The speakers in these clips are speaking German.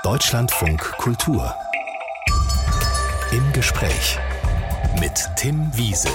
Deutschlandfunk Kultur. Im Gespräch mit Tim Wiese.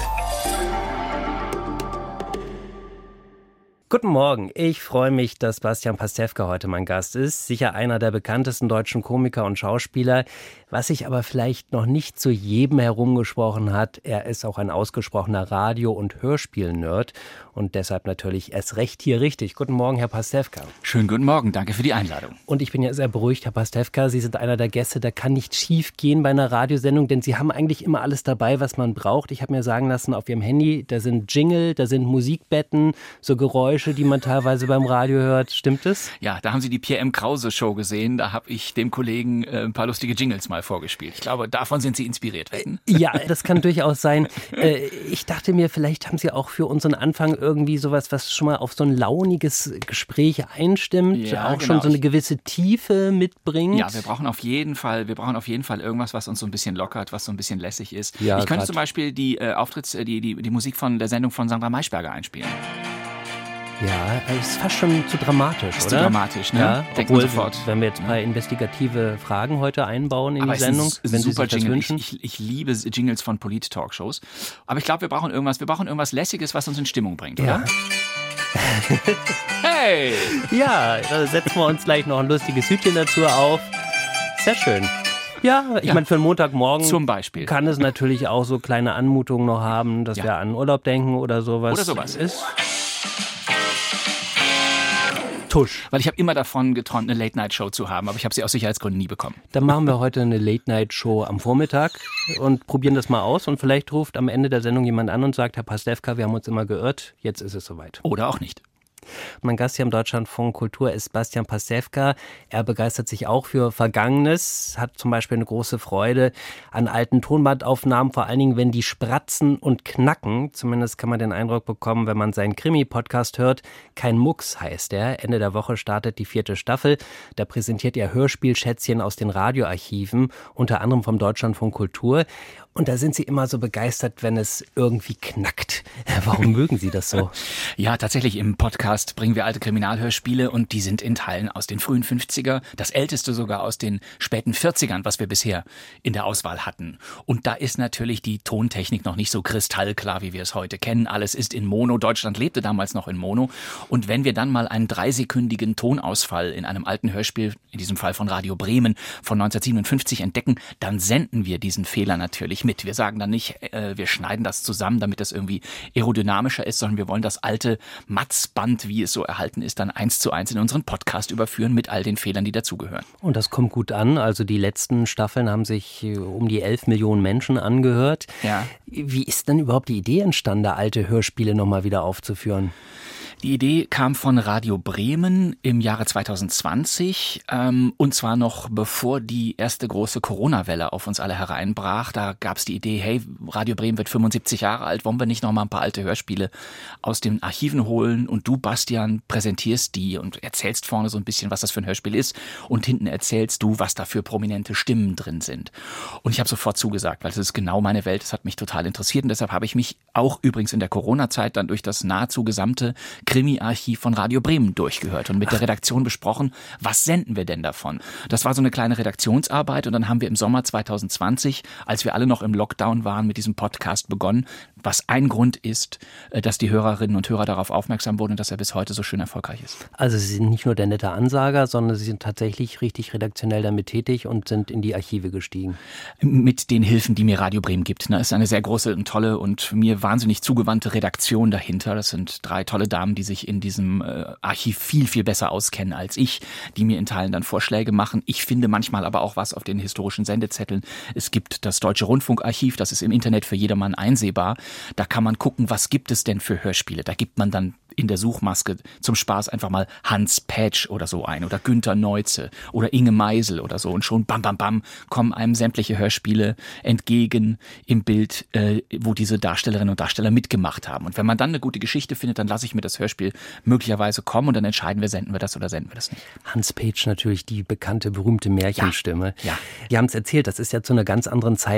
Guten Morgen, ich freue mich, dass Bastian Pastewka heute mein Gast ist. Sicher einer der bekanntesten deutschen Komiker und Schauspieler. Was sich aber vielleicht noch nicht zu jedem herumgesprochen hat, er ist auch ein ausgesprochener Radio- und Hörspiel-Nerd und deshalb natürlich erst recht hier richtig. Guten Morgen, Herr Pastewka. Schönen guten Morgen, danke für die Einladung. Und ich bin ja sehr beruhigt, Herr Pastewka. Sie sind einer der Gäste, da kann nichts schief gehen bei einer Radiosendung, denn Sie haben eigentlich immer alles dabei, was man braucht. Ich habe mir sagen lassen, auf Ihrem Handy, da sind Jingle, da sind Musikbetten, so Geräusche, die man teilweise beim Radio hört. Stimmt es? Ja, da haben Sie die Pierre M. Krause Show gesehen. Da habe ich dem Kollegen ein paar lustige Jingles mal vorgespielt. Ich glaube, davon sind Sie inspiriert worden. Ja, das kann durchaus sein. Ich dachte mir, vielleicht haben Sie auch für unseren Anfang irgendwie sowas, was schon mal auf so ein launiges Gespräch einstimmt, Ja, auch genau. schon so eine gewisse Tiefe mitbringt. Ja, wir brauchen auf jeden Fall irgendwas, was uns so ein bisschen lockert, was so ein bisschen lässig ist. Ja, ich könnte grad. zum Beispiel die Musik von der Sendung von Sandra Maischberger einspielen. Ja, es ist fast schon zu dramatisch, Ist oder? zu dramatisch, ne? Ja, Denkt man obwohl, sofort. wenn wir jetzt ein paar investigative Fragen heute einbauen in Aber die es ist Sendung, ein wenn Sie super sich das Jingle. wünschen. Ich liebe Jingles von Polit-Talkshows. Aber ich glaube, wir brauchen irgendwas Lässiges, was uns in Stimmung bringt, oder? Ja. Hey! Ja, da setzen wir uns gleich noch ein lustiges Hütchen dazu auf. Sehr schön. Ja, ich meine, für einen Montagmorgen Zum Beispiel. kann es natürlich auch so kleine Anmutungen noch haben, dass Ja. wir an Urlaub denken oder sowas. Oder sowas. Ist Tusch. Weil ich habe immer davon geträumt, eine Late-Night-Show zu haben, aber ich habe sie aus Sicherheitsgründen nie bekommen. Dann machen wir heute eine Late-Night-Show am Vormittag und probieren das mal aus. Und vielleicht ruft am Ende der Sendung jemand an und sagt, Herr Pastewka, wir haben uns immer geirrt, jetzt ist es soweit. Oder auch nicht. Mein Gast hier im Deutschlandfunk Kultur ist Bastian Pastewka. Er begeistert sich auch für Vergangenes, hat zum Beispiel eine große Freude an alten Tonbandaufnahmen, vor allen Dingen, wenn die spratzen und knacken. Zumindest kann man den Eindruck bekommen, wenn man seinen Krimi-Podcast hört. Kein Mucks heißt er. Ende der Woche startet die 4. Staffel. Da präsentiert er Hörspielschätzchen aus den Radioarchiven, unter anderem vom Deutschlandfunk Kultur. Und da sind Sie immer so begeistert, wenn es irgendwie knackt. Warum mögen Sie das so? Ja, tatsächlich, im Podcast bringen wir alte Kriminalhörspiele und die sind in Teilen aus den frühen 50er, das älteste sogar aus den späten 40ern, was wir bisher in der Auswahl hatten. Und da ist natürlich die Tontechnik noch nicht so kristallklar, wie wir es heute kennen. Alles ist in Mono. Deutschland lebte damals noch in Mono. Und wenn wir dann mal einen 3-sekündigen Tonausfall in einem alten Hörspiel, in diesem Fall von Radio Bremen von 1957 entdecken, dann senden wir diesen Fehler natürlich mit. Wir sagen dann nicht, wir schneiden das zusammen, damit das irgendwie aerodynamischer ist, sondern wir wollen das alte Matzband, wie es so erhalten ist, dann 1:1 in unseren Podcast überführen mit all den Fehlern, die dazugehören. Und das kommt gut an. Also die letzten Staffeln haben sich um die 11 Millionen Menschen angehört. Ja. Wie ist denn überhaupt die Idee entstanden, da alte Hörspiele nochmal wieder aufzuführen? Die Idee kam von Radio Bremen im Jahre 2020 und zwar noch bevor die erste große Corona-Welle auf uns alle hereinbrach. Da gab es die Idee, hey, Radio Bremen wird 75 Jahre alt, wollen wir nicht noch mal ein paar alte Hörspiele aus den Archiven holen? Und du, Bastian, präsentierst die und erzählst vorne so ein bisschen, was das für ein Hörspiel ist und hinten erzählst du, was da für prominente Stimmen drin sind. Und ich habe sofort zugesagt, weil das ist genau meine Welt, das hat mich total interessiert und deshalb habe ich mich auch übrigens in der Corona-Zeit dann durch das nahezu gesamte Krimi-Archiv von Radio Bremen durchgehört und mit der Redaktion besprochen, was senden wir denn davon? Das war so eine kleine Redaktionsarbeit und dann haben wir im Sommer 2020, als wir alle noch im Lockdown waren, mit diesem Podcast begonnen, was ein Grund ist, dass die Hörerinnen und Hörer darauf aufmerksam wurden und dass er bis heute so schön erfolgreich ist. Also Sie sind nicht nur der nette Ansager, sondern Sie sind tatsächlich richtig redaktionell damit tätig und sind in die Archive gestiegen. Mit den Hilfen, die mir Radio Bremen gibt. Es ist eine sehr große und tolle und mir wahnsinnig zugewandte Redaktion dahinter. Das sind 3 tolle Damen, die sich in diesem Archiv viel, viel besser auskennen als ich, die mir in Teilen dann Vorschläge machen. Ich finde manchmal aber auch was auf den historischen Sendezetteln. Es gibt das Deutsche Rundfunkarchiv, das ist im Internet für jedermann einsehbar. Da kann man gucken, was gibt es denn für Hörspiele. Da gibt man dann in der Suchmaske zum Spaß einfach mal Hans Petsch oder so ein oder Günter Neuze oder Inge Meisel oder so und schon bam, bam, bam kommen einem sämtliche Hörspiele entgegen im Bild, wo diese Darstellerinnen und Darsteller mitgemacht haben. Und wenn man dann eine gute Geschichte findet, dann lasse ich mir das Hörspiel möglicherweise kommen und dann entscheiden wir, senden wir das oder senden wir das nicht. Hans Petsch natürlich die bekannte, berühmte Märchenstimme. Ja. Die haben es erzählt, das ist ja zu einer ganz anderen Zeit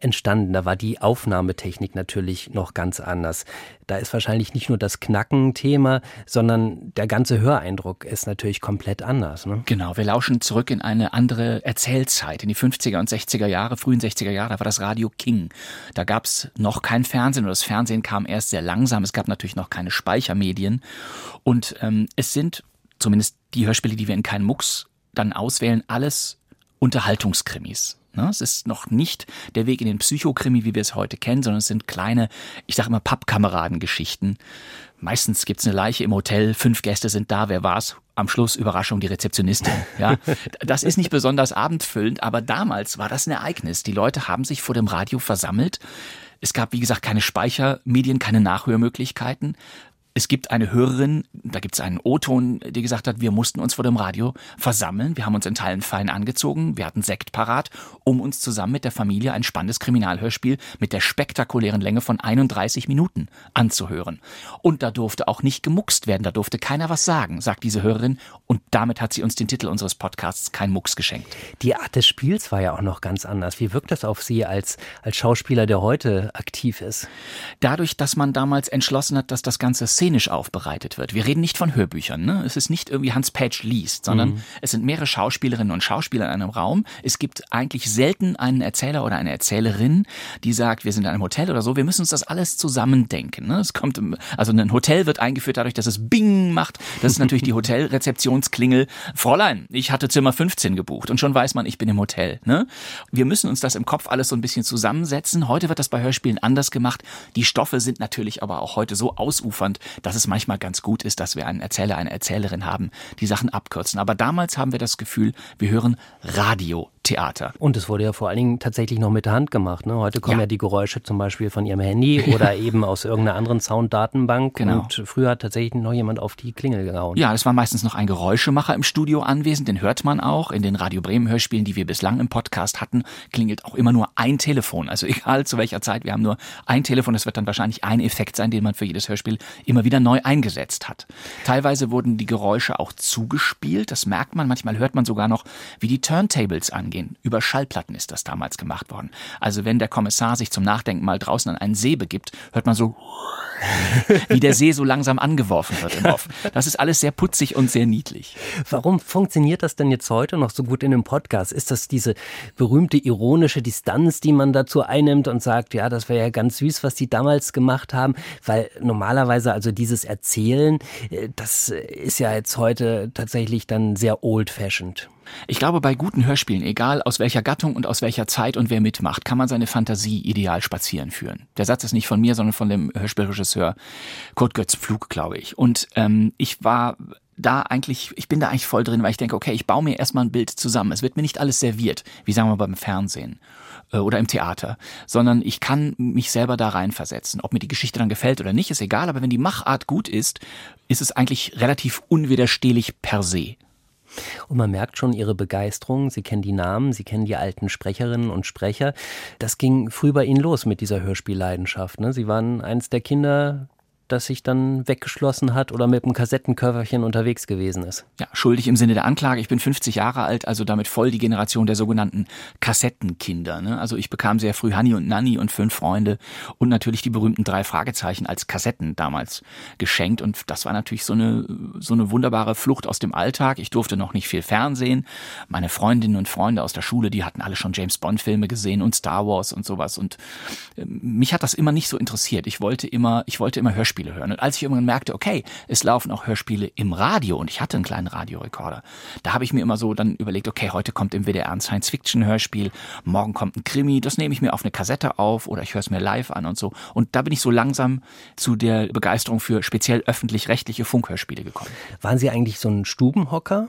entstanden? Da war die Aufnahmetechnik natürlich noch ganz anders. Da ist wahrscheinlich nicht nur das Knacken Thema, sondern der ganze Höreindruck ist natürlich komplett anders. Ne? Genau, wir lauschen zurück in eine andere Erzählzeit, in die 50er und 60er Jahre, frühen 60er Jahre, da war das Radio King. Da gab es noch kein Fernsehen, oder das Fernsehen kam erst sehr langsam. Es gab natürlich noch keine Speichermedien. Und es sind, zumindest die Hörspiele, die wir in keinen Mucks dann auswählen, alles Unterhaltungskrimis. Es ist noch nicht der Weg in den Psychokrimi, wie wir es heute kennen, sondern es sind kleine, ich sage immer Pappkameradengeschichten. Meistens gibt's eine Leiche im Hotel, 5 Gäste sind da, wer war's? Am Schluss, Überraschung, die Rezeptionistin. Ja, das ist nicht besonders abendfüllend, aber damals war das ein Ereignis. Die Leute haben sich vor dem Radio versammelt. Es gab, wie gesagt, keine Speichermedien, keine Nachhörmöglichkeiten. Es gibt eine Hörerin, da gibt es einen O-Ton, die gesagt hat, wir mussten uns vor dem Radio versammeln. Wir haben uns in Teilen fein angezogen, wir hatten Sekt parat, um uns zusammen mit der Familie ein spannendes Kriminalhörspiel mit der spektakulären Länge von 31 Minuten anzuhören. Und da durfte auch nicht gemuckst werden, da durfte keiner was sagen, sagt diese Hörerin. Und damit hat sie uns den Titel unseres Podcasts Kein Mucks geschenkt. Die Art des Spiels war ja auch noch ganz anders. Wie wirkt das auf Sie als Schauspieler, der heute aktiv ist? Dadurch, dass man damals entschlossen hat, dass das Ganze szenisch aufbereitet wird. Wir reden nicht von Hörbüchern. Ne? Es ist nicht irgendwie Hans Petsch liest, sondern es sind mehrere Schauspielerinnen und Schauspieler in einem Raum. Es gibt eigentlich selten einen Erzähler oder eine Erzählerin, die sagt, wir sind in einem Hotel oder so, wir müssen uns das alles zusammendenken. Ne? Also ein Hotel wird eingeführt dadurch, dass es Bing macht. Das ist natürlich die Hotelrezeptionsklingel. Fräulein, ich hatte Zimmer 15 gebucht und schon weiß man, ich bin im Hotel. Ne? Wir müssen uns das im Kopf alles so ein bisschen zusammensetzen. Heute wird das bei Hörspielen anders gemacht. Die Stoffe sind natürlich aber auch heute so ausufernd, dass es manchmal ganz gut ist, dass wir einen Erzähler, eine Erzählerin haben, die Sachen abkürzen. Aber damals haben wir das Gefühl, wir hören Radiotheater. Und es wurde ja vor allen Dingen tatsächlich noch mit der Hand gemacht. Ne? Heute kommen ja die Geräusche zum Beispiel von Ihrem Handy oder eben aus irgendeiner anderen Sounddatenbank. Genau. Und früher hat tatsächlich noch jemand auf die Klingel gehauen. Ja, es war meistens noch ein Geräuschemacher im Studio anwesend. Den hört man auch. In den Radio Bremen Hörspielen, die wir bislang im Podcast hatten, klingelt auch immer nur ein Telefon. Also egal zu welcher Zeit, wir haben nur ein Telefon. Das wird dann wahrscheinlich ein Effekt sein, den man für jedes Hörspiel immer wieder neu eingesetzt hat. Teilweise wurden die Geräusche auch zugespielt. Das merkt man. Manchmal hört man sogar noch, wie die Turntables angehen. Über Schallplatten ist das damals gemacht worden. Also wenn der Kommissar sich zum Nachdenken mal draußen an einen See begibt, hört man so, wie der See so langsam angeworfen wird im Off. Das ist alles sehr putzig und sehr niedlich. Warum funktioniert das denn jetzt heute noch so gut in dem Podcast? Ist das diese berühmte ironische Distanz, die man dazu einnimmt und sagt, ja, das wäre ja ganz süß, was die damals gemacht haben? Weil normalerweise also dieses Erzählen, das ist ja jetzt heute tatsächlich dann sehr old-fashioned. Ich glaube, bei guten Hörspielen, egal aus welcher Gattung und aus welcher Zeit und wer mitmacht, kann man seine Fantasie ideal spazieren führen. Der Satz ist nicht von mir, sondern von dem Hörspielregisseur Kurt Götz Pflug, glaube ich. Und ich bin da eigentlich voll drin, weil ich denke, okay, ich baue mir erstmal ein Bild zusammen. Es wird mir nicht alles serviert, wie sagen wir beim Fernsehen oder im Theater, sondern ich kann mich selber da reinversetzen. Ob mir die Geschichte dann gefällt oder nicht, ist egal, aber wenn die Machart gut ist, ist es eigentlich relativ unwiderstehlich per se. Und man merkt schon Ihre Begeisterung. Sie kennen die Namen, Sie kennen die alten Sprecherinnen und Sprecher. Das ging früh bei Ihnen los mit dieser Hörspielleidenschaft. Ne? Sie waren eins der Kinder, das sich dann weggeschlossen hat oder mit einem Kassettenköfferchen unterwegs gewesen ist. Ja, schuldig im Sinne der Anklage. Ich bin 50 Jahre alt, also damit voll die Generation der sogenannten Kassettenkinder. Ne? Also ich bekam sehr früh Hanni und Nanni und 5 Freunde und natürlich die berühmten 3 Fragezeichen als Kassetten damals geschenkt. Und das war natürlich so eine wunderbare Flucht aus dem Alltag. Ich durfte noch nicht viel Fernsehen. Meine Freundinnen und Freunde aus der Schule, die hatten alle schon James-Bond-Filme gesehen und Star Wars und sowas. Und mich hat das immer nicht so interessiert. Ich wollte immer Hörspiele hören. Und als ich irgendwann merkte, okay, es laufen auch Hörspiele im Radio und ich hatte einen kleinen Radiorekorder, da habe ich mir immer so dann überlegt, okay, heute kommt im WDR ein Science-Fiction-Hörspiel, morgen kommt ein Krimi, das nehme ich mir auf eine Kassette auf oder ich höre es mir live an und so. Und da bin ich so langsam zu der Begeisterung für speziell öffentlich-rechtliche Funkhörspiele gekommen. Waren Sie eigentlich so ein Stubenhocker?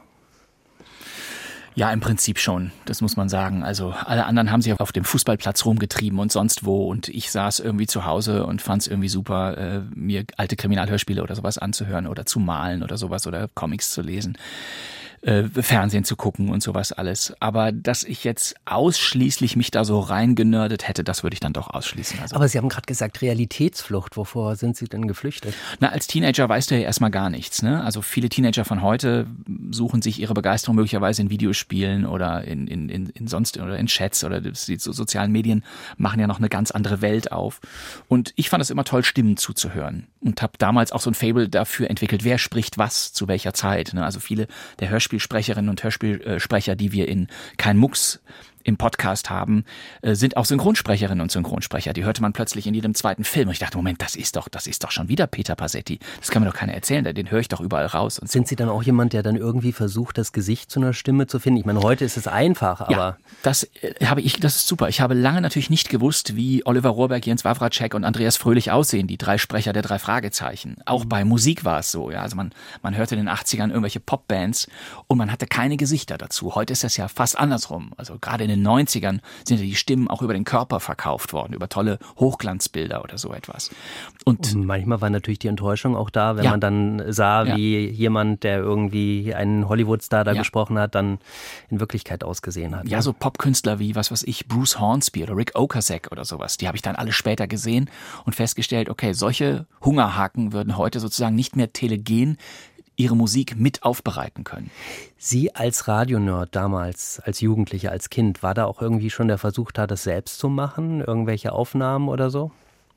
Ja, im Prinzip schon, das muss man sagen. Also alle anderen haben sich auf dem Fußballplatz rumgetrieben und sonst wo und ich saß irgendwie zu Hause und fand es irgendwie super, mir alte Kriminalhörspiele oder sowas anzuhören oder zu malen oder sowas oder Comics zu lesen. Fernsehen zu gucken und sowas alles. Aber dass ich jetzt ausschließlich mich da so reingenördet hätte, das würde ich dann doch ausschließen. Also, aber Sie haben gerade gesagt, Realitätsflucht. Wovor sind Sie denn geflüchtet? na, als Teenager weißt du ja erstmal gar nichts, ne? Also viele Teenager von heute suchen sich ihre Begeisterung möglicherweise in Videospielen oder in sonst oder in Chats oder die sozialen Medien machen ja noch eine ganz andere Welt auf. Und ich fand es immer toll, Stimmen zuzuhören und habe damals auch so ein Faible dafür entwickelt, wer spricht was zu welcher Zeit. Ne? Also viele der Hörspielsprecherinnen und Hörspielsprecher, die wir in Kein Mucks im Podcast haben, sind auch Synchronsprecherinnen und Synchronsprecher. Die hörte man plötzlich in jedem zweiten Film. Und ich dachte, Moment, das ist doch schon wieder Peter Passetti. Das kann mir doch keiner erzählen, den höre ich doch überall raus. Und sind Sie dann auch jemand, der dann irgendwie versucht, das Gesicht zu einer Stimme zu finden? Ich meine, heute ist es einfach, aber... Ja, das ist super. Ich habe lange natürlich nicht gewusst, wie Oliver Rohrbeck, Jens Wawracek und Andreas Fröhlich aussehen, die 3 Sprecher der 3 Fragezeichen. Auch bei Musik war es so. Ja? Also man hörte in den 80ern irgendwelche Popbands und man hatte keine Gesichter dazu. Heute ist das ja fast andersrum. Also gerade in den 90ern sind ja die Stimmen auch über den Körper verkauft worden, über tolle Hochglanzbilder oder so etwas. Und manchmal war natürlich die Enttäuschung auch da, wenn man dann sah, wie jemand, der irgendwie einen Hollywood-Star da gesprochen hat, dann in Wirklichkeit ausgesehen hat. Ja, so Popkünstler wie, was weiß ich, Bruce Hornsby oder Rick Ocasek oder sowas, die habe ich dann alle später gesehen und festgestellt, okay, solche Hungerhaken würden heute sozusagen nicht mehr telegen ihre Musik mit aufbereiten können. Sie als Radionerd damals, als Jugendlicher, als Kind, war da auch irgendwie schon der Versuch da, das selbst zu machen? Irgendwelche Aufnahmen oder so?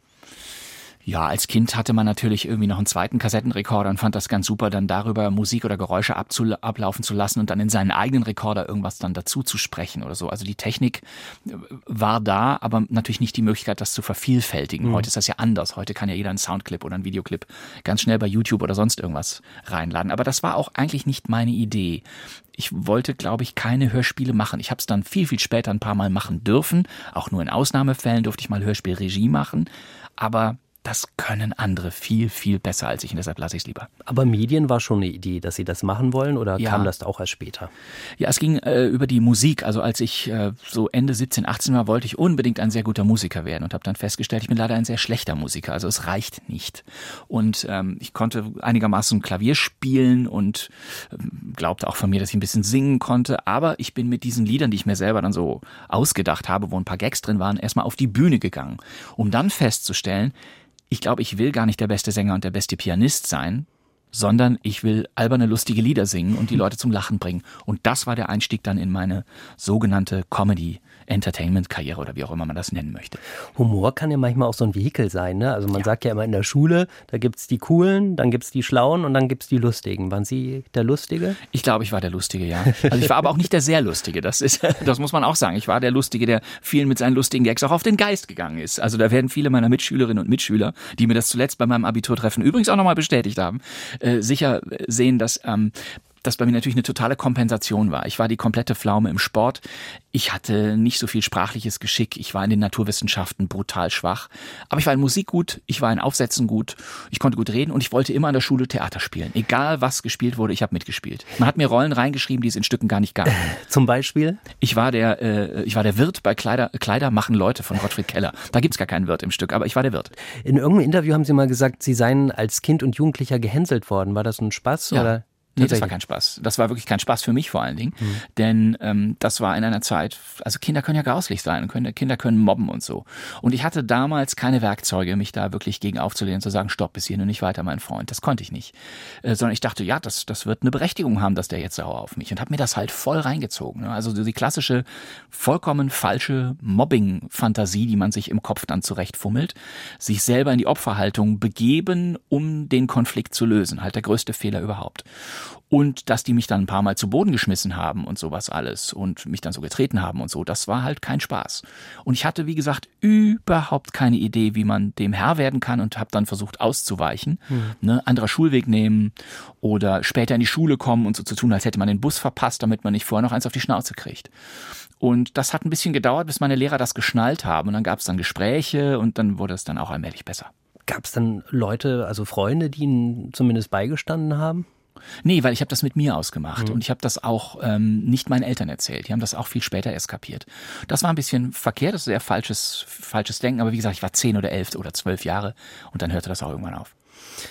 Ja, als Kind hatte man natürlich irgendwie noch einen zweiten Kassettenrekorder und fand das ganz super, dann darüber Musik oder Geräusche ablaufen zu lassen und dann in seinen eigenen Rekorder irgendwas dann dazu zu sprechen oder so. Also die Technik war da, aber natürlich nicht die Möglichkeit, das zu vervielfältigen. Heute ist das ja anders. Heute kann ja jeder einen Soundclip oder einen Videoclip ganz schnell bei YouTube oder sonst irgendwas reinladen. Aber das war auch eigentlich nicht meine Idee. Ich wollte, glaube ich, keine Hörspiele machen. Ich habe es dann viel, viel später ein paar Mal machen dürfen. Auch nur in Ausnahmefällen durfte ich mal Hörspielregie machen. Aber das können andere viel, viel besser als ich und deshalb lasse ich es lieber. Aber Medien war schon eine Idee, dass Sie das machen wollen oder kam das auch erst später? Ja, es ging über die Musik. Also als ich so Ende 17, 18 war, wollte ich unbedingt ein sehr guter Musiker werden und habe dann festgestellt, ich bin leider ein sehr schlechter Musiker. Also es reicht nicht. Und ich konnte einigermaßen Klavier spielen und glaubte auch von mir, dass ich ein bisschen singen konnte. Aber ich bin mit diesen Liedern, die ich mir selber dann so ausgedacht habe, wo ein paar Gags drin waren, erstmal auf die Bühne gegangen, um dann festzustellen, ich glaube, ich will gar nicht der beste Sänger und der beste Pianist sein, sondern ich will alberne, lustige Lieder singen und die Leute zum Lachen bringen. Und das war der Einstieg dann in meine sogenannte Comedy-Entertainment-Karriere oder wie auch immer man das nennen möchte. Humor kann ja manchmal auch so ein Vehikel sein, ne? Also man sagt ja immer in der Schule, da gibt's die Coolen, dann gibt's die Schlauen und dann gibt's die Lustigen. Waren Sie der Lustige? Ich glaube, ich war der Lustige, ja. Also ich war aber auch nicht der sehr Lustige, das muss man auch sagen. Ich war der Lustige, der vielen mit seinen lustigen Gags auch auf den Geist gegangen ist. Also da werden viele meiner Mitschülerinnen und Mitschüler, die mir das zuletzt bei meinem Abiturtreffen übrigens auch nochmal bestätigt haben, sicher sehen, dass das bei mir natürlich eine totale Kompensation war. Ich war die komplette Pflaume im Sport. Ich hatte nicht so viel sprachliches Geschick. Ich war in den Naturwissenschaften brutal schwach. Aber ich war in Musik gut, ich war in Aufsätzen gut, ich konnte gut reden und ich wollte immer an der Schule Theater spielen. Egal was gespielt wurde, ich habe mitgespielt. Man hat mir Rollen reingeschrieben, die es in Stücken gar nicht gab. Zum Beispiel? Ich war der Wirt bei Kleider machen Leute von Gottfried Keller. Da gibt's gar keinen Wirt im Stück, aber ich war der Wirt. In irgendeinem Interview haben Sie mal gesagt, Sie seien als Kind und Jugendlicher gehänselt worden. War das ein Spaß? Ja. Oder? Nee, das war kein Spaß. Das war wirklich kein Spaß für mich vor allen Dingen. Denn das war in einer Zeit, also Kinder können ja grauslich sein, Kinder können mobben und so. Und ich hatte damals keine Werkzeuge, mich da wirklich gegen aufzulehnen und zu sagen, stopp, bis hier und nicht weiter, mein Freund. Das konnte ich nicht. Sondern ich dachte, ja, das wird eine Berechtigung haben, dass der jetzt sauer auf mich. Und habe mir das halt voll reingezogen. Ne? Also die klassische, vollkommen falsche Mobbing-Fantasie, die man sich im Kopf dann zurechtfummelt. Sich selber in die Opferhaltung begeben, um den Konflikt zu lösen. Halt der größte Fehler überhaupt. Und dass die mich dann ein paar Mal zu Boden geschmissen haben und sowas alles und mich dann so getreten haben und so, das war halt kein Spaß. Und ich hatte, wie gesagt, überhaupt keine Idee, wie man dem Herr werden kann und habe dann versucht auszuweichen. Ne, anderer Schulweg nehmen oder später in die Schule kommen und so zu tun, als hätte man den Bus verpasst, damit man nicht vorher noch eins auf die Schnauze kriegt. Und das hat ein bisschen gedauert, bis meine Lehrer das geschnallt haben. Und dann gab es dann Gespräche und dann wurde es dann auch allmählich besser. Gab es dann Leute, also Freunde, die Ihnen zumindest beigestanden haben? Nee, weil ich habe das mit mir ausgemacht und ich habe das auch nicht meinen Eltern erzählt. Die haben das auch viel später erst kapiert. Das war ein bisschen verkehrt, das ist sehr falsches Denken, aber wie gesagt, ich war 10 oder 11 oder 12 Jahre und dann hörte das auch irgendwann auf.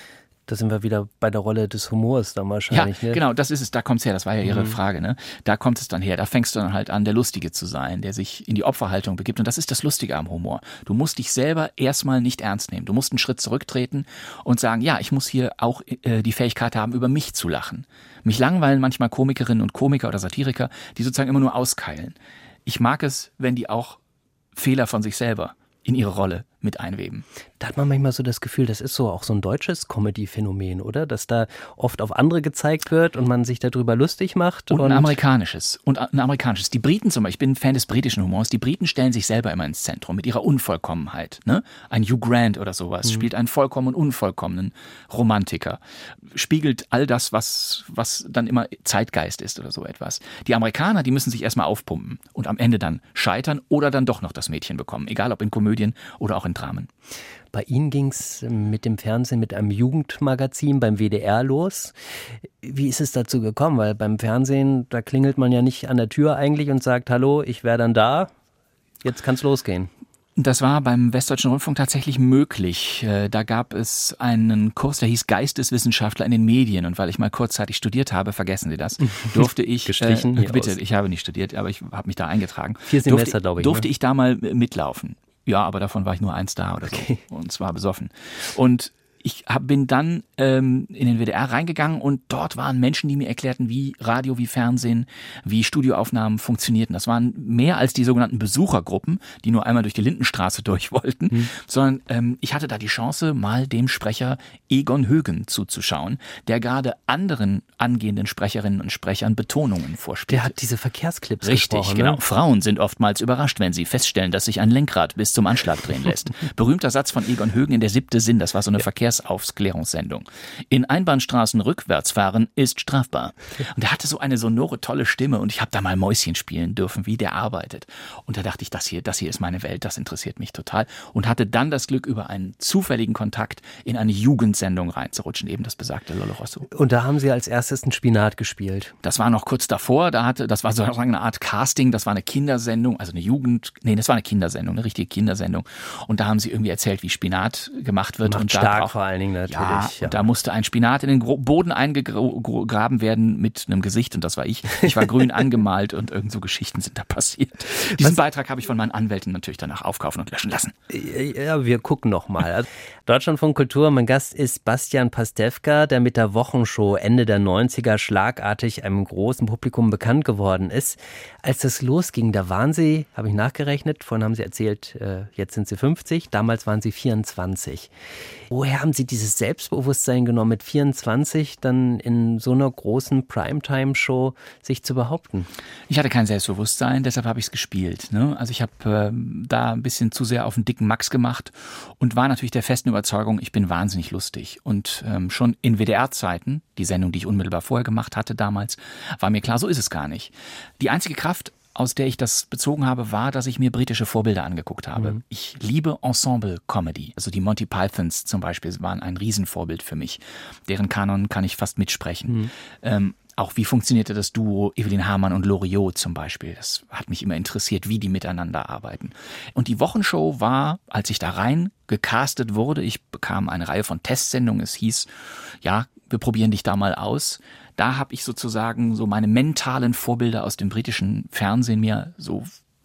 Da sind wir wieder bei der Rolle des Humors dann wahrscheinlich. Ja, genau, das ist es, da kommt's her, das war ja Ihre Frage, ne? Da kommt es dann her, da fängst du dann halt an, der Lustige zu sein, der sich in die Opferhaltung begibt. Und das ist das Lustige am Humor. Du musst dich selber erstmal nicht ernst nehmen. Du musst einen Schritt zurücktreten und sagen, ja, ich muss hier auch die Fähigkeit haben, über mich zu lachen. Mich langweilen manchmal Komikerinnen und Komiker oder Satiriker, die sozusagen immer nur auskeilen. Ich mag es, wenn die auch Fehler von sich selber in ihre Rolle mit einweben. Da hat man manchmal so das Gefühl, das ist so auch so ein deutsches Comedy-Phänomen, oder? Dass da oft auf andere gezeigt wird und man sich darüber lustig macht. Und ein amerikanisches. Die Briten zum Beispiel, ich bin ein Fan des britischen Humors, die Briten stellen sich selber immer ins Zentrum mit ihrer Unvollkommenheit. Ne? Ein Hugh Grant oder sowas spielt einen vollkommen unvollkommenen Romantiker. Spiegelt all das, was dann immer Zeitgeist ist oder so etwas. Die Amerikaner, die müssen sich erstmal aufpumpen und am Ende dann scheitern oder dann doch noch das Mädchen bekommen. Egal ob in Komödien oder auch in Dramen. Bei Ihnen ging es mit dem Fernsehen, mit einem Jugendmagazin beim WDR los. Wie ist es dazu gekommen? Weil beim Fernsehen, da klingelt man ja nicht an der Tür eigentlich und sagt, hallo, ich wäre dann da, jetzt kann's losgehen. Das war beim Westdeutschen Rundfunk tatsächlich möglich. Da gab es einen Kurs, der hieß Geisteswissenschaftler in den Medien. Und weil ich mal kurzzeitig studiert habe, vergessen Sie das, durfte ich... Gestrichen? Bitte, ich habe nicht studiert, aber ich habe mich da eingetragen. 4 Semester, glaube ich. Durfte ich da mal mitlaufen. Ja, aber davon war ich nur eins da oder so. Okay. Und zwar besoffen. Und ich bin dann in den WDR reingegangen und dort waren Menschen, die mir erklärten, wie Radio, wie Fernsehen, wie Studioaufnahmen funktionierten. Das waren mehr als die sogenannten Besuchergruppen, die nur einmal durch die Lindenstraße durch wollten, sondern ich hatte da die Chance, mal dem Sprecher Egon Högen zuzuschauen, der gerade anderen angehenden Sprecherinnen und Sprechern Betonungen vorspielt. Der hat diese Verkehrsclips Richtig, gesprochen, genau. Ne? Frauen sind oftmals überrascht, wenn sie feststellen, dass sich ein Lenkrad bis zum Anschlag drehen lässt. Berühmter Satz von Egon Högen in Der 7. Sinn, das war so eine Verkehrsaufklärungssendung. In Einbahnstraßen rückwärts fahren ist strafbar. Und er hatte so eine sonore, tolle Stimme und ich habe da mal Mäuschen spielen dürfen, wie der arbeitet. Und da dachte ich, das hier ist meine Welt, das interessiert mich total. Und hatte dann das Glück, über einen zufälligen Kontakt in eine Jugendsendung reinzurutschen, eben das besagte Lollo Rosso. Und da haben Sie als erstes einen Spinat gespielt. Das war noch kurz davor, das war sozusagen eine Art Casting, das war eine Kindersendung, also das war eine Kindersendung, eine richtige Kindersendung. Und da haben sie irgendwie erzählt, wie Spinat gemacht wird. Macht und stark da vor allen Dingen natürlich. Ja, und da musste ein Spinat in den Boden eingegraben werden mit einem Gesicht und das war ich. Ich war grün angemalt und irgend so Geschichten sind da passiert. Diesen Beitrag habe ich von meinen Anwälten natürlich danach aufkaufen und löschen lassen. Ja, wir gucken nochmal. Also, Deutschlandfunk Kultur, mein Gast ist Bastian Pastewka, der mit der Wochenshow Ende der 90er schlagartig einem großen Publikum bekannt geworden ist. Als das losging, da waren Sie, habe ich nachgerechnet, vorhin haben Sie erzählt, jetzt sind Sie 50, damals waren Sie 24. Woher haben Sie dieses Selbstbewusstsein genommen, mit 24 dann in so einer großen Primetime-Show sich zu behaupten? Ich hatte kein Selbstbewusstsein, deshalb habe ich es gespielt. Ne? Also ich habe da ein bisschen zu sehr auf den dicken Max gemacht und war natürlich der festen Überzeugung, ich bin wahnsinnig lustig. Und schon in WDR-Zeiten, die Sendung, die ich unmittelbar vorher gemacht hatte damals, war mir klar, so ist es gar nicht. Die einzige Kraft, aus der ich das bezogen habe, war, dass ich mir britische Vorbilder angeguckt habe. Ich liebe Ensemble-Comedy. Also die Monty Pythons zum Beispiel waren ein Riesenvorbild für mich. Deren Kanon kann ich fast mitsprechen. Auch wie funktionierte das Duo Evelyn Hamann und Loriot zum Beispiel. Das hat mich immer interessiert, wie die miteinander arbeiten. Und die Wochenshow war, als ich da rein gecastet wurde, ich bekam eine Reihe von Testsendungen. Es hieß, ja, wir probieren dich da mal aus. Da habe ich sozusagen so meine mentalen Vorbilder aus dem britischen Fernsehen mir so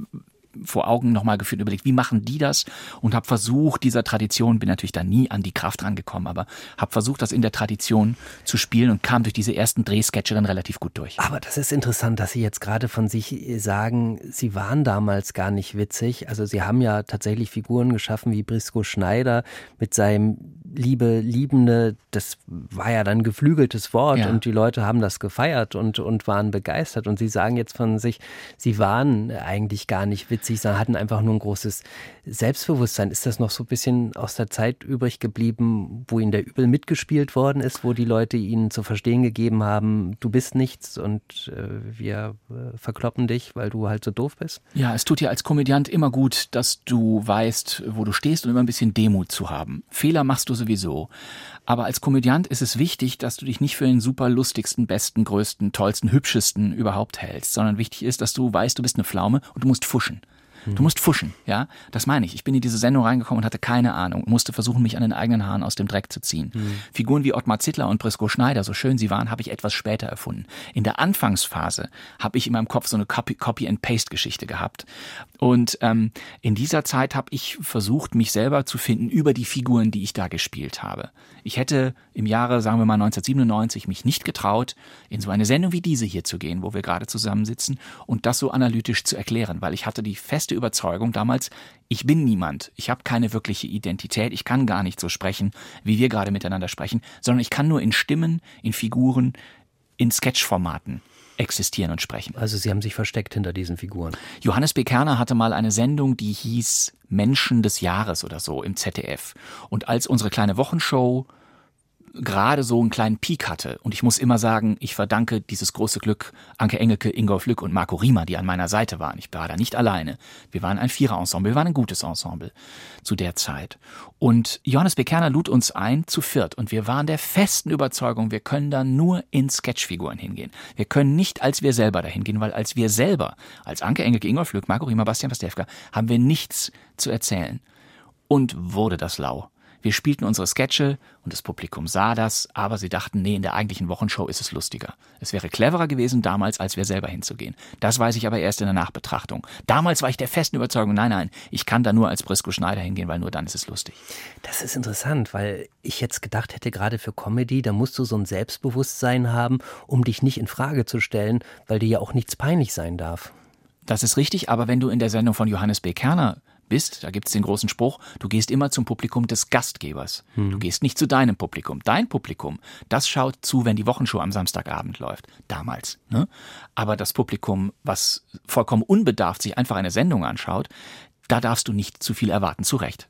vor Augen nochmal geführt, überlegt, wie machen die das? Und habe versucht, dieser Tradition, bin natürlich da nie an die Kraft rangekommen, aber habe versucht, das in der Tradition zu spielen und kam durch diese ersten Drehsketche dann relativ gut durch. Aber das ist interessant, dass Sie jetzt gerade von sich sagen, Sie waren damals gar nicht witzig. Also Sie haben ja tatsächlich Figuren geschaffen wie Briscoe Schneider mit seinem Liebende, das war ja dann geflügeltes Wort, ja. Und die Leute haben das gefeiert und waren begeistert. Und Sie sagen jetzt von sich, Sie waren eigentlich gar nicht witzig, sondern hatten einfach nur ein großes Selbstbewusstsein. Ist das noch so ein bisschen aus der Zeit übrig geblieben, wo Ihnen der Übel mitgespielt worden ist, wo die Leute Ihnen zu verstehen gegeben haben, du bist nichts und wir verkloppen dich, weil du halt so doof bist? Ja, es tut dir als Komödiant immer gut, dass du weißt, wo du stehst und immer ein bisschen Demut zu haben. Fehler machst du sowieso. Aber als Komödiant ist es wichtig, dass du dich nicht für den super lustigsten, besten, größten, tollsten, hübschesten überhaupt hältst, sondern wichtig ist, dass du weißt, du bist eine Pflaume und du musst fuschen. Du musst fuschen, ja. Das meine ich. Ich bin in diese Sendung reingekommen und hatte keine Ahnung, musste versuchen, mich an den eigenen Haaren aus dem Dreck zu ziehen. Figuren wie Ottmar Zittler und Prisco Schneider, so schön sie waren, habe ich etwas später erfunden. In der Anfangsphase habe ich in meinem Kopf so eine Copy-and-Paste-Geschichte gehabt. Und in dieser Zeit habe ich versucht, mich selber zu finden über die Figuren, die ich da gespielt habe. Ich hätte im Jahre, sagen wir mal 1997, mich nicht getraut, in so eine Sendung wie diese hier zu gehen, wo wir gerade zusammensitzen und das so analytisch zu erklären, weil ich hatte die feste Überzeugung damals, ich bin niemand, ich habe keine wirkliche Identität, ich kann gar nicht so sprechen, wie wir gerade miteinander sprechen, sondern ich kann nur in Stimmen, in Figuren, in Sketchformaten existieren und sprechen. Also Sie haben sich versteckt hinter diesen Figuren. Johannes B. Kerner hatte mal eine Sendung, die hieß Menschen des Jahres oder so im ZDF. Und als unsere kleine Wochenshow gerade so einen kleinen Peak hatte, und ich muss immer sagen, ich verdanke dieses große Glück Anke Engelke, Ingolf Lück und Marco Riemer, die an meiner Seite waren. Ich war da nicht alleine. Wir waren ein Vierer-Ensemble, wir waren ein gutes Ensemble zu der Zeit. Und Johannes B. Kerner lud uns ein zu viert und wir waren der festen Überzeugung, wir können da nur in Sketchfiguren hingehen. Wir können nicht als wir selber dahin gehen, weil als wir selber, als Anke Engelke, Ingolf Lück, Marco Riemer, Bastian Pastewka, haben wir nichts zu erzählen. Und wurde das lau. Wir spielten unsere Sketche und das Publikum sah das, aber sie dachten, nee, in der eigentlichen Wochenshow ist es lustiger. Es wäre cleverer gewesen damals, als wir selber hinzugehen. Das weiß ich aber erst in der Nachbetrachtung. Damals war ich der festen Überzeugung, nein, ich kann da nur als Prisco Schneider hingehen, weil nur dann ist es lustig. Das ist interessant, weil ich jetzt gedacht hätte, gerade für Comedy, da musst du so ein Selbstbewusstsein haben, um dich nicht in Frage zu stellen, weil dir ja auch nichts peinlich sein darf. Das ist richtig, aber wenn du in der Sendung von Johannes B. Kerner bist, da gibt es den großen Spruch, du gehst immer zum Publikum des Gastgebers. Du gehst nicht zu deinem Publikum. Dein Publikum, das schaut zu, wenn die Wochenshow am Samstagabend läuft. Damals. Ne? Aber das Publikum, was vollkommen unbedarft sich einfach eine Sendung anschaut, da darfst du nicht zu viel erwarten. Zu Recht.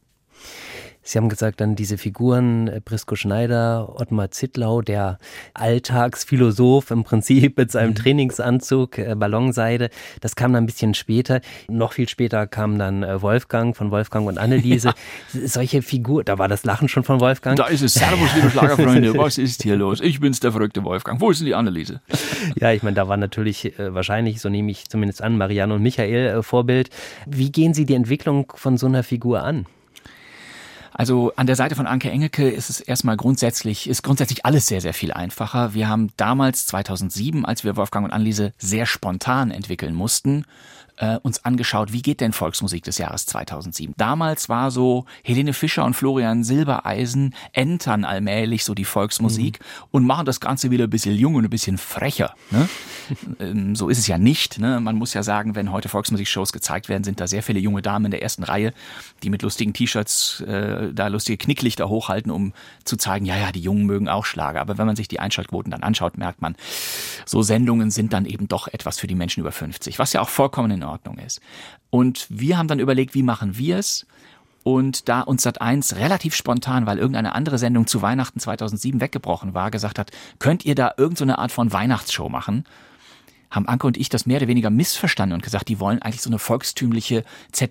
Sie haben gesagt, dann diese Figuren, Prisco Schneider, Ottmar Zittlau, der Alltagsphilosoph im Prinzip mit seinem Trainingsanzug, Ballonseide, das kam dann ein bisschen später. Noch viel später kam dann Wolfgang von Wolfgang und Anneliese. Ja. Solche Figuren, da war das Lachen schon von Wolfgang. Da ist es, Servus, liebe Schlagerfreunde, was ist hier los? Ich bin's, der verrückte Wolfgang. Wo ist denn die Anneliese? Ja, ich meine, da war natürlich wahrscheinlich, so nehme ich zumindest an, Marianne und Michael Vorbild. Wie gehen Sie die Entwicklung von so einer Figur an? Also an der Seite von Anke Engelke ist es erstmal grundsätzlich alles sehr, sehr viel einfacher. Wir haben damals 2007, als wir Wolfgang und Anneliese sehr spontan entwickeln mussten, uns angeschaut, wie geht denn Volksmusik des Jahres 2007? Damals war so Helene Fischer und Florian Silbereisen entern allmählich so die Volksmusik und machen das Ganze wieder ein bisschen jung und ein bisschen frecher. Ne? So ist es ja nicht. Ne? Man muss ja sagen, wenn heute Volksmusikshows gezeigt werden, sind da sehr viele junge Damen in der ersten Reihe, die mit lustigen T-Shirts da lustige Knicklichter hochhalten, um zu zeigen, ja, die Jungen mögen auch Schlager. Aber wenn man sich die Einschaltquoten dann anschaut, merkt man, so Sendungen sind dann eben doch etwas für die Menschen über 50, was ja auch vollkommen in Ordnung ist. Und wir haben dann überlegt, wie machen wir es? Und da uns Sat.1 relativ spontan, weil irgendeine andere Sendung zu Weihnachten 2007 weggebrochen war, gesagt hat, könnt ihr da irgendeine Art von Weihnachtsshow machen? Haben Anke und ich das mehr oder weniger missverstanden und gesagt, die wollen eigentlich so eine volkstümliche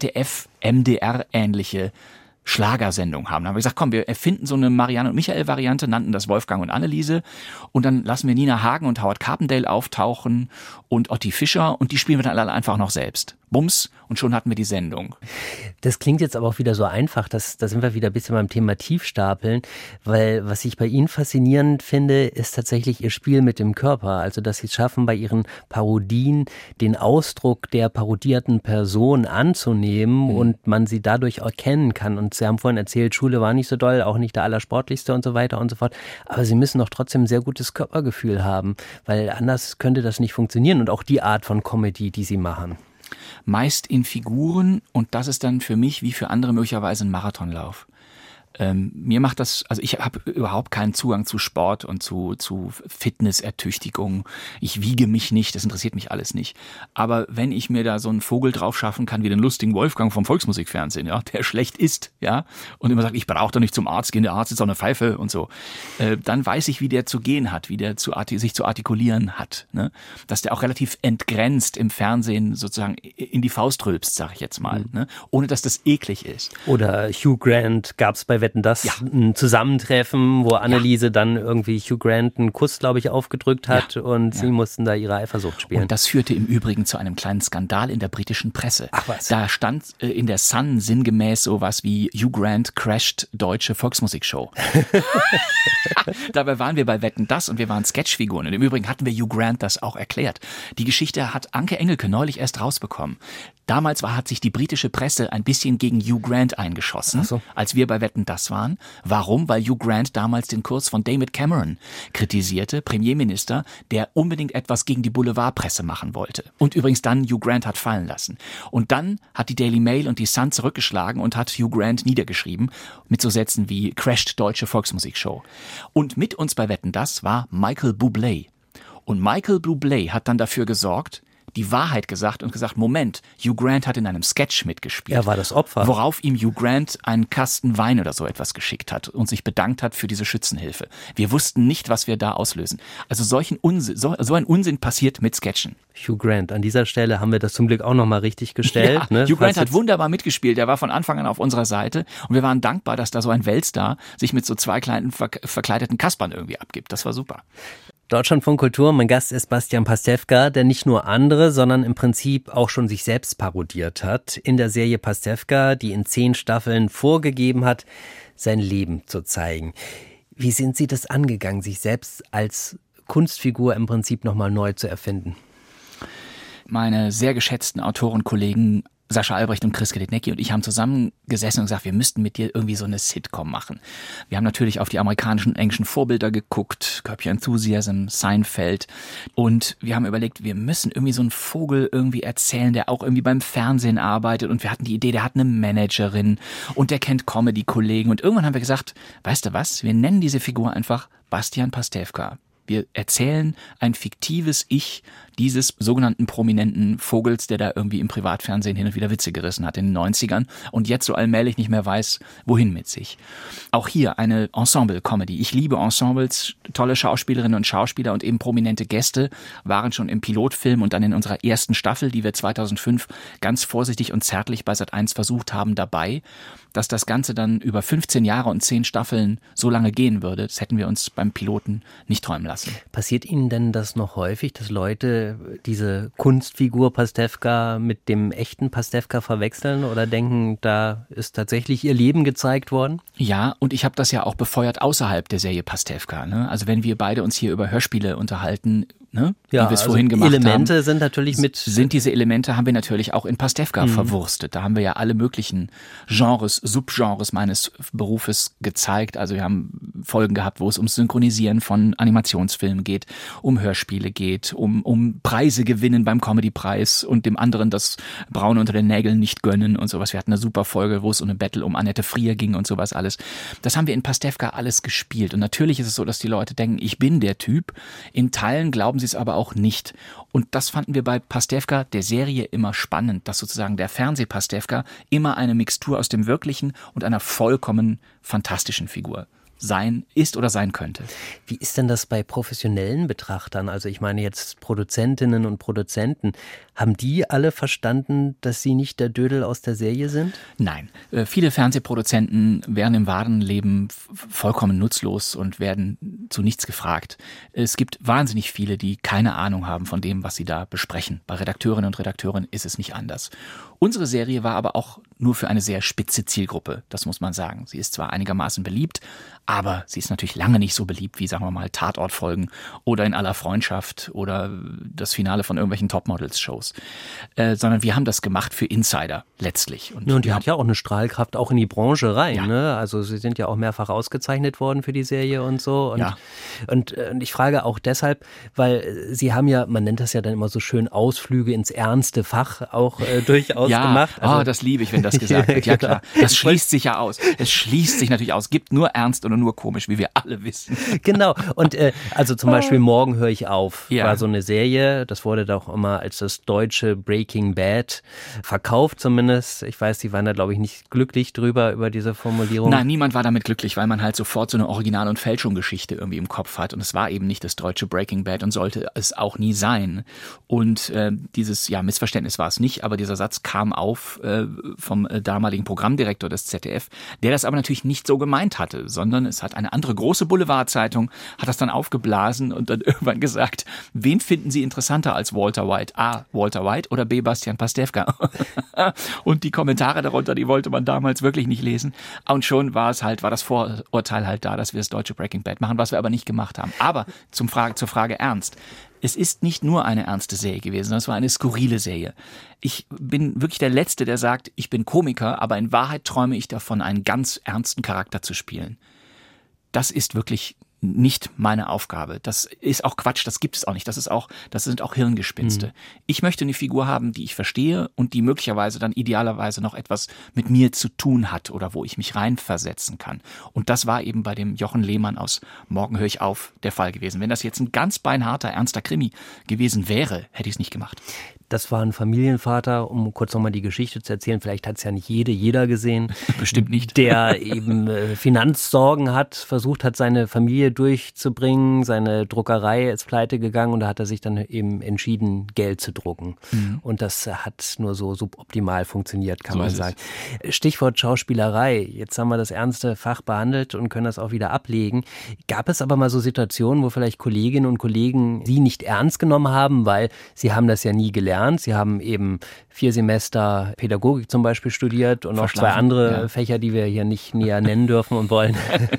ZDF-MDR-ähnliche Schlagersendung haben. Da haben wir gesagt, komm, wir erfinden so eine Marianne und Michael-Variante, nannten das Wolfgang und Anneliese und dann lassen wir Nina Hagen und Howard Carpendale auftauchen und Otti Fischer und die spielen wir dann alle einfach noch selbst. Bums, und schon hatten wir die Sendung. Das klingt jetzt aber auch wieder so einfach, da sind wir wieder ein bisschen beim Thema Tiefstapeln, weil was ich bei Ihnen faszinierend finde, ist tatsächlich Ihr Spiel mit dem Körper, also dass Sie es schaffen, bei Ihren Parodien den Ausdruck der parodierten Person anzunehmen und man sie dadurch erkennen kann. Und Sie haben vorhin erzählt, Schule war nicht so doll, auch nicht der Allersportlichste und so weiter und so fort, aber Sie müssen doch trotzdem ein sehr gutes Körpergefühl haben, weil anders könnte das nicht funktionieren und auch die Art von Comedy, die Sie machen. Meist in Figuren und das ist dann für mich wie für andere möglicherweise ein Marathonlauf. Mir macht das, also ich habe überhaupt keinen Zugang zu Sport und zu Fitnessertüchtigung. Ich wiege mich nicht, das interessiert mich alles nicht. Aber wenn ich mir da so einen Vogel drauf schaffen kann, wie den lustigen Wolfgang vom Volksmusikfernsehen, ja, der schlecht isst, ja, und immer sagt, ich brauche doch nicht zum Arzt gehen, der Arzt ist auch eine Pfeife und so, dann weiß ich, wie der zu gehen hat, wie der sich zu artikulieren hat, ne? Dass der auch relativ entgrenzt im Fernsehen sozusagen in die Faust rülpst, sag ich jetzt mal, ne? Ohne dass das eklig ist. Oder Hugh Grant gab's bei bei Wetten, dass ein Zusammentreffen, wo Anneliese dann irgendwie Hugh Grant einen Kuss, glaube ich, aufgedrückt hat und sie mussten da ihre Eifersucht spielen. Und das führte im Übrigen zu einem kleinen Skandal in der britischen Presse. Ach was. Da stand in der Sun sinngemäß sowas wie Hugh Grant crasht deutsche Volksmusikshow. Dabei waren wir bei Wetten, dass und wir waren Sketchfiguren. Und im Übrigen hatten wir Hugh Grant das auch erklärt. Die Geschichte hat Anke Engelke neulich erst rausbekommen. Damals hat sich die britische Presse ein bisschen gegen Hugh Grant eingeschossen, als wir bei Wetten, dass waren. Warum? Weil Hugh Grant damals den Kurs von David Cameron kritisierte, Premierminister, der unbedingt etwas gegen die Boulevardpresse machen wollte. Und übrigens dann Hugh Grant hat fallen lassen. Und dann hat die Daily Mail und die Sun zurückgeschlagen und hat Hugh Grant niedergeschrieben mit so Sätzen wie crasht deutsche Volksmusikshow. Und mit uns bei Wetten, dass war Michael Bublé. Und Michael Bublé hat dann dafür gesorgt, die Wahrheit gesagt und gesagt, Moment, Hugh Grant hat in einem Sketch mitgespielt. Er war das Opfer. Worauf ihm Hugh Grant einen Kasten Wein oder so etwas geschickt hat und sich bedankt hat für diese Schützenhilfe. Wir wussten nicht, was wir da auslösen. Also so ein Unsinn passiert mit Sketchen. Hugh Grant, an dieser Stelle haben wir das zum Glück auch nochmal richtig gestellt. Ja, ne? Hugh Grant hat wunderbar mitgespielt, der war von Anfang an auf unserer Seite und wir waren dankbar, dass da so ein Weltstar sich mit so zwei kleinen verkleideten Kaspern irgendwie abgibt. Das war super. Deutschlandfunk Kultur, mein Gast ist Bastian Pastewka, der nicht nur andere, sondern im Prinzip auch schon sich selbst parodiert hat. In der Serie Pastewka, die in 10 Staffeln vorgegeben hat, sein Leben zu zeigen. Wie sind Sie das angegangen, sich selbst als Kunstfigur im Prinzip nochmal neu zu erfinden? Meine sehr geschätzten Autorenkollegen Sascha Albrecht und Chris Gedetnecki und ich haben zusammengesessen und gesagt, wir müssten mit dir irgendwie so eine Sitcom machen. Wir haben natürlich auf die amerikanischen und englischen Vorbilder geguckt, Curb Your Enthusiasm, Seinfeld, und wir haben überlegt, wir müssen irgendwie so einen Vogel irgendwie erzählen, der auch irgendwie beim Fernsehen arbeitet, und wir hatten die Idee, der hat eine Managerin und der kennt Comedy-Kollegen, und irgendwann haben wir gesagt, weißt du was, wir nennen diese Figur einfach Bastian Pastewka. Wir erzählen ein fiktives Ich dieses sogenannten prominenten Vogels, der da irgendwie im Privatfernsehen hin und wieder Witze gerissen hat in den 90ern und jetzt so allmählich nicht mehr weiß, wohin mit sich. Auch hier eine Ensemble-Comedy. Ich liebe Ensembles, tolle Schauspielerinnen und Schauspieler und eben prominente Gäste waren schon im Pilotfilm und dann in unserer ersten Staffel, die wir 2005 ganz vorsichtig und zärtlich bei Sat.1 versucht haben, dabei. Dass das Ganze dann über 15 Jahre und 10 Staffeln so lange gehen würde, das hätten wir uns beim Piloten nicht träumen lassen. Passiert Ihnen denn das noch häufig, dass Leute diese Kunstfigur Pastewka mit dem echten Pastewka verwechseln oder denken, da ist tatsächlich ihr Leben gezeigt worden? Ja, und ich habe das ja auch befeuert außerhalb der Serie Pastewka. Ne? Also wenn wir beide uns hier über Hörspiele unterhalten, ne? Ja, wie wir es vorhin gemacht Elemente haben, sind natürlich diese Elemente haben wir natürlich auch in Pastewka verwurstet. Da haben wir ja alle möglichen Genres, Subgenres meines Berufes gezeigt. Also wir haben Folgen gehabt, wo es ums Synchronisieren von Animationsfilmen geht, um Hörspiele geht, um Preise gewinnen beim Comedypreis und dem anderen das Braun unter den Nägeln nicht gönnen und sowas. Wir hatten eine super Folge, wo es um eine Battle um Annette Frier ging und sowas alles. Das haben wir in Pastewka alles gespielt. Und natürlich ist es so, dass die Leute denken, ich bin der Typ. In Teilen glauben sie es aber auch nicht. Und das fanden wir bei Pastewka, der Serie, immer spannend, dass sozusagen der Fernseh-Pastewka immer eine Mixtur aus dem Wirklichen und einer vollkommen fantastischen Figur ist oder sein könnte. Wie ist denn das bei professionellen Betrachtern? Also ich meine jetzt Produzentinnen und Produzenten. Haben die alle verstanden, dass sie nicht der Dödel aus der Serie sind? Nein. Viele Fernsehproduzenten wären im wahren Leben vollkommen nutzlos und werden zu nichts gefragt. Es gibt wahnsinnig viele, die keine Ahnung haben von dem, was sie da besprechen. Bei Redakteurinnen und Redakteuren ist es nicht anders. Unsere Serie war aber auch nur für eine sehr spitze Zielgruppe, das muss man sagen. Sie ist zwar einigermaßen beliebt, aber sie ist natürlich lange nicht so beliebt wie, sagen wir mal, Tatortfolgen oder In aller Freundschaft oder das Finale von irgendwelchen Topmodels-Shows. Sondern wir haben das gemacht für Insider letztlich. Und die hat ja auch eine Strahlkraft auch in die Branche rein. Ja. Ne? Also sie sind ja auch mehrfach ausgezeichnet worden für die Serie und so. Und ich frage auch deshalb, weil sie haben ja, man nennt das ja dann immer so schön, Ausflüge ins ernste Fach auch durchaus gemacht. Also, das liebe ich, wenn das gesagt wird. Ja klar, das schließt sich ja aus. Es schließt sich natürlich aus. Es gibt nur ernst oder nur komisch, wie wir alle wissen. Genau. Und also zum Beispiel Morgen höre ich auf, war so eine Serie, das wurde doch immer als das deutsche Breaking Bad verkauft zumindest. Ich weiß, die waren da, glaube ich, nicht glücklich über diese Formulierung. Nein, niemand war damit glücklich, weil man halt sofort so eine Original- und Fälschung-Geschichte irgendwie im Kopf hat. Und es war eben nicht das deutsche Breaking Bad und sollte es auch nie sein. Und dieses Missverständnis war es nicht, aber dieser Satz kam auf vom vom damaligen Programmdirektor des ZDF, der das aber natürlich nicht so gemeint hatte, sondern es hat eine andere große Boulevardzeitung, hat das dann aufgeblasen und dann irgendwann gesagt, wen finden Sie interessanter als Walter White? A. Walter White oder B. Bastian Pastewka? Und die Kommentare darunter, die wollte man damals wirklich nicht lesen. Und schon war das Vorurteil halt da, dass wir das deutsche Breaking Bad machen, was wir aber nicht gemacht haben. Aber zur Frage ernst. Es ist nicht nur eine ernste Serie gewesen, sondern es war eine skurrile Serie. Ich bin wirklich der Letzte, der sagt, ich bin Komiker, aber in Wahrheit träume ich davon, einen ganz ernsten Charakter zu spielen. Das ist wirklich nicht meine Aufgabe. Das ist auch Quatsch, das gibt es auch nicht. Das sind auch Hirngespinste. Ich möchte eine Figur haben, die ich verstehe und die möglicherweise dann idealerweise noch etwas mit mir zu tun hat oder wo ich mich reinversetzen kann. Und das war eben bei dem Jochen Lehmann aus Morgen höre ich auf der Fall gewesen. Wenn das jetzt ein ganz beinharter, ernster Krimi gewesen wäre, hätte ich es nicht gemacht. Das war ein Familienvater, um kurz nochmal die Geschichte zu erzählen. Vielleicht hat es ja nicht jeder gesehen. Bestimmt nicht. Der eben Finanzsorgen hat, versucht hat, seine Familie durchzubringen. Seine Druckerei ist pleite gegangen und da hat er sich dann eben entschieden, Geld zu drucken. Und das hat nur so suboptimal funktioniert, kann man sagen. Stichwort Schauspielerei. Jetzt haben wir das ernste Fach behandelt und können das auch wieder ablegen. Gab es aber mal so Situationen, wo vielleicht Kolleginnen und Kollegen Sie nicht ernst genommen haben, weil Sie haben das ja nie gelernt. Sie haben eben 4 Semester Pädagogik zum Beispiel studiert und noch 2 andere Fächer, die wir hier nicht näher nennen dürfen und wollen.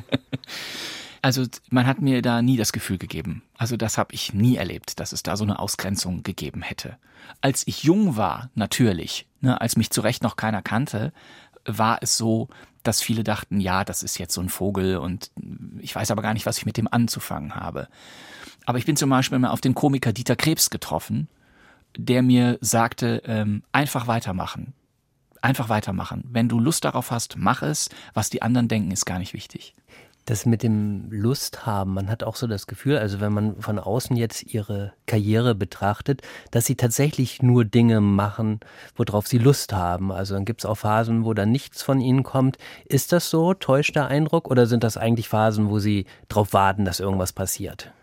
Also man hat mir da nie das Gefühl gegeben. Also das habe ich nie erlebt, dass es da so eine Ausgrenzung gegeben hätte. Als ich jung war, natürlich, als mich zu Recht noch keiner kannte, war es so, dass viele dachten, ja, das ist jetzt so ein Vogel und ich weiß aber gar nicht, was ich mit dem anzufangen habe. Aber ich bin zum Beispiel mal auf den Komiker Dieter Krebs getroffen, der mir sagte, einfach weitermachen. Einfach weitermachen. Wenn du Lust darauf hast, mach es. Was die anderen denken, ist gar nicht wichtig. Das mit dem Lust haben, man hat auch so das Gefühl, also wenn man von außen jetzt ihre Karriere betrachtet, dass sie tatsächlich nur Dinge machen, worauf sie Lust haben. Also dann gibt es auch Phasen, wo dann nichts von ihnen kommt. Ist das so? Täuscht der Eindruck? Oder sind das eigentlich Phasen, wo sie darauf warten, dass irgendwas passiert?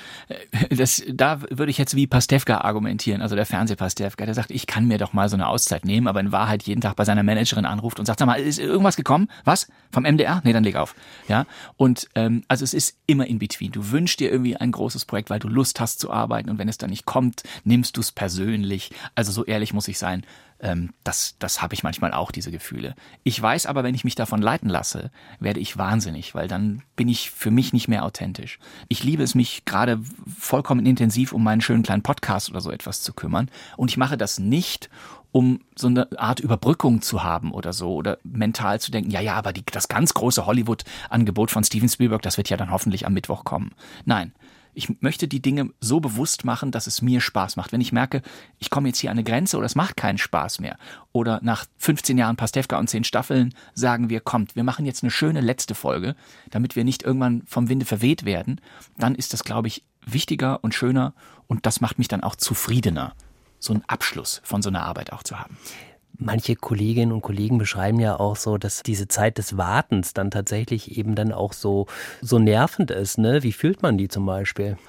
Da würde ich jetzt wie Pastewka argumentieren, also der Fernsehpastewka, der sagt, ich kann mir doch mal so eine Auszeit nehmen, aber in Wahrheit jeden Tag bei seiner Managerin anruft und sagt, sag mal, ist irgendwas gekommen? Was? Vom MDR? Nee, dann leg auf. Ja? Und also es ist immer in between. Du wünschst dir irgendwie ein großes Projekt, weil du Lust hast zu arbeiten und wenn es dann nicht kommt, nimmst du es persönlich. Also so ehrlich muss ich sein. Das habe ich manchmal auch, diese Gefühle. Ich weiß aber, wenn ich mich davon leiten lasse, werde ich wahnsinnig, weil dann bin ich für mich nicht mehr authentisch. Ich liebe es, mich gerade vollkommen intensiv um meinen schönen kleinen Podcast oder so etwas zu kümmern. Und ich mache das nicht, um so eine Art Überbrückung zu haben oder so oder mental zu denken, ja, aber das ganz große Hollywood-Angebot von Steven Spielberg, das wird ja dann hoffentlich am Mittwoch kommen. Nein. Ich möchte die Dinge so bewusst machen, dass es mir Spaß macht. Wenn ich merke, ich komme jetzt hier an eine Grenze oder es macht keinen Spaß mehr. Oder nach 15 Jahren Pastewka und 10 Staffeln sagen wir, kommt, wir machen jetzt eine schöne letzte Folge, damit wir nicht irgendwann vom Winde verweht werden. Dann ist das, glaube ich, wichtiger und schöner und das macht mich dann auch zufriedener, so einen Abschluss von so einer Arbeit auch zu haben. Manche Kolleginnen und Kollegen beschreiben ja auch so, dass diese Zeit des Wartens dann tatsächlich eben dann auch so nervend ist, ne? Wie fühlt man die zum Beispiel?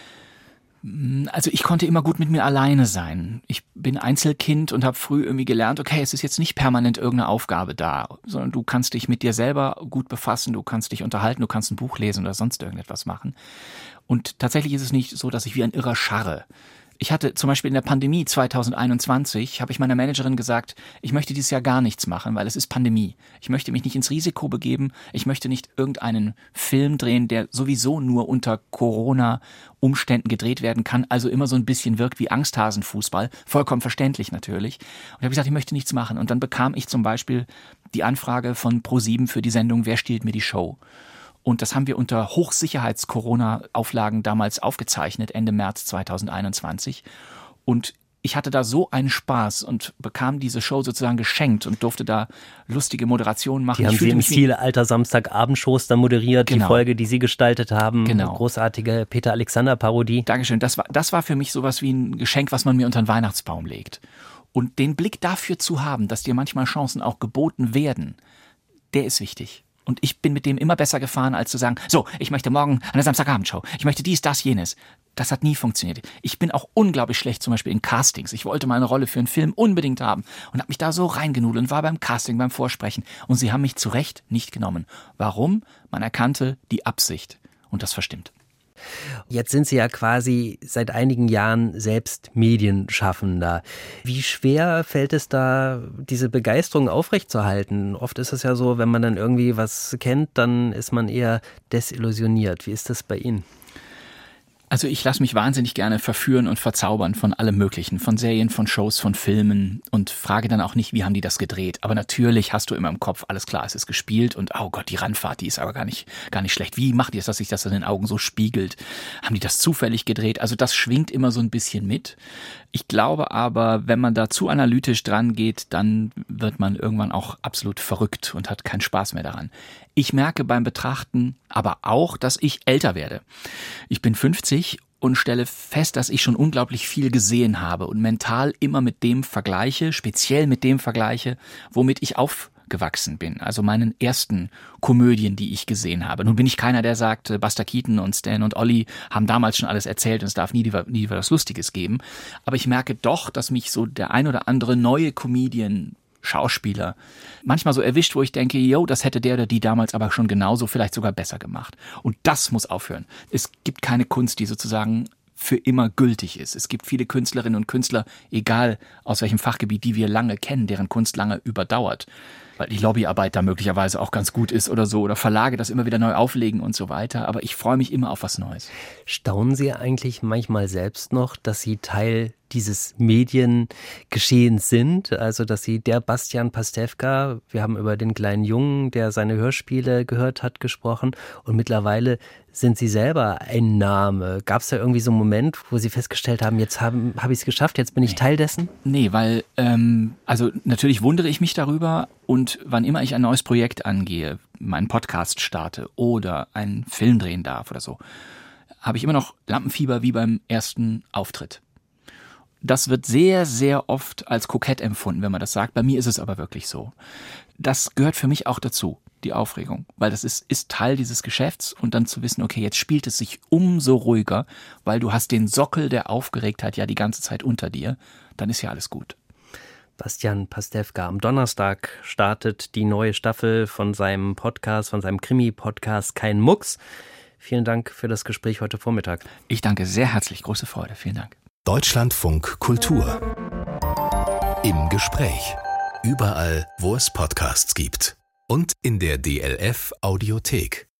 Also ich konnte immer gut mit mir alleine sein. Ich bin Einzelkind und habe früh irgendwie gelernt, okay, es ist jetzt nicht permanent irgendeine Aufgabe da, sondern du kannst dich mit dir selber gut befassen, du kannst dich unterhalten, du kannst ein Buch lesen oder sonst irgendetwas machen. Und tatsächlich ist es nicht so, dass ich wie ein Irrer scharre. Ich hatte zum Beispiel in der Pandemie 2021, habe ich meiner Managerin gesagt, ich möchte dieses Jahr gar nichts machen, weil es ist Pandemie. Ich möchte mich nicht ins Risiko begeben. Ich möchte nicht irgendeinen Film drehen, der sowieso nur unter Corona-Umständen gedreht werden kann, also immer so ein bisschen wirkt wie Angsthasenfußball. Vollkommen verständlich natürlich. Und ich habe gesagt, ich möchte nichts machen. Und dann bekam ich zum Beispiel die Anfrage von ProSieben für die Sendung Wer stiehlt mir die Show? Und das haben wir unter Hochsicherheits-Corona-Auflagen damals aufgezeichnet, Ende März 2021. Und ich hatte da so einen Spaß und bekam diese Show sozusagen geschenkt und durfte da lustige Moderationen machen. Die haben Sie im Stil alter Samstagabendshows dann moderiert, genau. Die Folge, die Sie gestaltet haben. Genau. Großartige Peter-Alexander-Parodie. Dankeschön. Das war für mich sowas wie ein Geschenk, was man mir unter den Weihnachtsbaum legt. Und den Blick dafür zu haben, dass dir manchmal Chancen auch geboten werden, der ist wichtig. Und ich bin mit dem immer besser gefahren, als zu sagen, so, ich möchte morgen eine Samstagabendshow. Ich möchte dies, das, jenes. Das hat nie funktioniert. Ich bin auch unglaublich schlecht zum Beispiel in Castings. Ich wollte mal eine Rolle für einen Film unbedingt haben und habe mich da so reingenudelt und war beim Casting, beim Vorsprechen. Und sie haben mich zu Recht nicht genommen. Warum? Man erkannte die Absicht. Und das verstimmt. Jetzt sind Sie ja quasi seit einigen Jahren selbst Medienschaffender. Wie schwer fällt es da, diese Begeisterung aufrechtzuerhalten? Oft ist es ja so, wenn man dann irgendwie was kennt, dann ist man eher desillusioniert. Wie ist das bei Ihnen? Also ich lasse mich wahnsinnig gerne verführen und verzaubern von allem Möglichen, von Serien, von Shows, von Filmen und frage dann auch nicht, wie haben die das gedreht. Aber natürlich hast du immer im Kopf, alles klar, es ist gespielt und oh Gott, die Randfahrt, die ist aber gar nicht schlecht. Wie macht ihr es, dass sich das in den Augen so spiegelt? Haben die das zufällig gedreht? Also das schwingt immer so ein bisschen mit. Ich glaube aber, wenn man da zu analytisch dran geht, dann wird man irgendwann auch absolut verrückt und hat keinen Spaß mehr daran. Ich merke beim Betrachten aber auch, dass ich älter werde. Ich bin 50 und stelle fest, dass ich schon unglaublich viel gesehen habe und mental immer mit dem vergleiche, speziell mit dem vergleiche, womit ich aufgewachsen bin. Also meinen ersten Komödien, die ich gesehen habe. Nun bin ich keiner, der sagt, Buster Keaton und Stan und Ollie haben damals schon alles erzählt und es darf nie was Lustiges geben. Aber ich merke doch, dass mich so der ein oder andere neue Comedian, Schauspieler manchmal so erwischt, wo ich denke, das hätte der oder die damals aber schon genauso, vielleicht sogar besser gemacht. Und das muss aufhören. Es gibt keine Kunst, die sozusagen für immer gültig ist. Es gibt viele Künstlerinnen und Künstler, egal aus welchem Fachgebiet, die wir lange kennen, deren Kunst lange überdauert. Weil die Lobbyarbeit da möglicherweise auch ganz gut ist oder so. Oder Verlage das immer wieder neu auflegen und so weiter. Aber ich freue mich immer auf was Neues. Staunen Sie eigentlich manchmal selbst noch, dass Sie Teil dieses Mediengeschehens sind? Also, dass Sie der Bastian Pastewka, wir haben über den kleinen Jungen, der seine Hörspiele gehört hat, gesprochen. Und mittlerweile sind Sie selber ein Name. Gab es da irgendwie so einen Moment, wo Sie festgestellt haben, jetzt habe ich es geschafft, jetzt bin ich Teil dessen? Nee, weil, also natürlich wundere ich mich darüber und wann immer ich ein neues Projekt angehe, meinen Podcast starte oder einen Film drehen darf oder so, habe ich immer noch Lampenfieber wie beim ersten Auftritt. Das wird sehr, sehr oft als kokett empfunden, wenn man das sagt. Bei mir ist es aber wirklich so. Das gehört für mich auch dazu, die Aufregung, weil das ist Teil dieses Geschäfts und dann zu wissen, okay, jetzt spielt es sich umso ruhiger, weil du hast den Sockel der Aufgeregtheit ja die ganze Zeit unter dir, dann ist ja alles gut. Bastian Pastewka. Am Donnerstag startet die neue Staffel von seinem Podcast, von seinem Krimi-Podcast Kein Mucks. Vielen Dank für das Gespräch heute Vormittag. Ich danke sehr herzlich, große Freude, vielen Dank. Deutschlandfunk Kultur. Im Gespräch. Überall, wo es Podcasts gibt. Und in der DLF Audiothek.